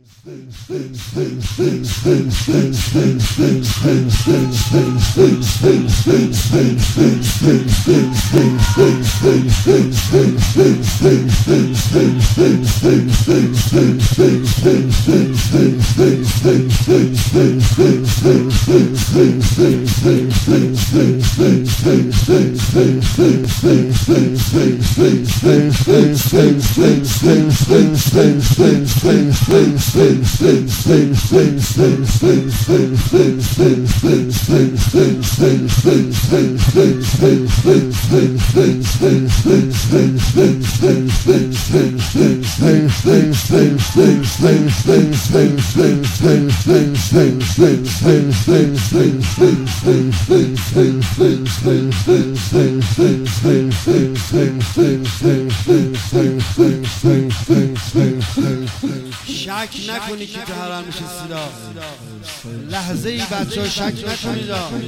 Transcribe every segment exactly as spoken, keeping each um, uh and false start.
شک نکنی که تو حرام میشه سیرا لحظه ای بچه ها شک نکنید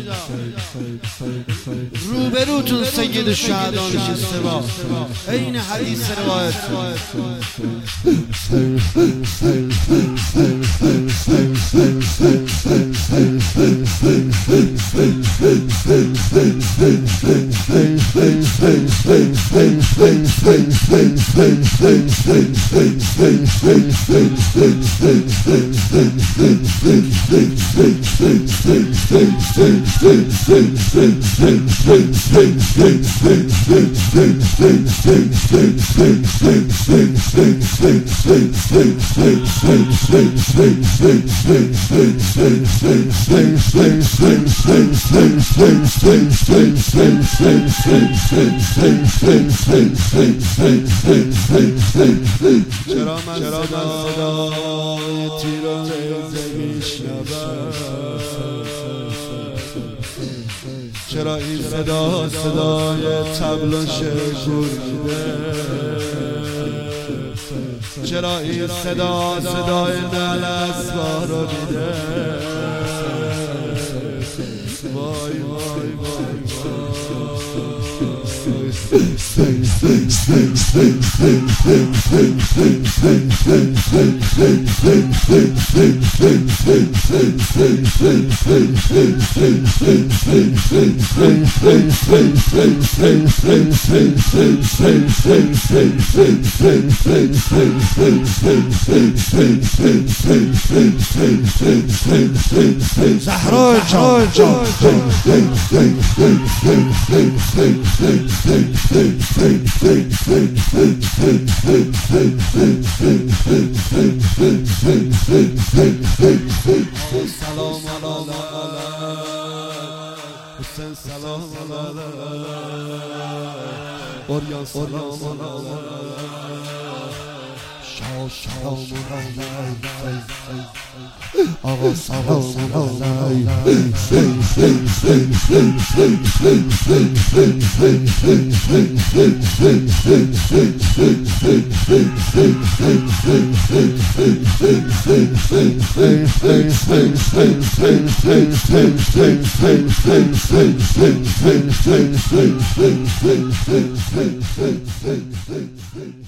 روبروتون سید شهدا نشسته با این حدیث روایت چرا من صدای تیراندازی میشنوم چرا این صدا صدای طبل و شگور میده چرا این صدا صدای نعل اسبا رو میده وای وای وای زهرا جان جان سلام علیکم حسین سلام علیکم اوریان سلام علیکم شاه سلام علیکم آقا سلام علیکم Thank you.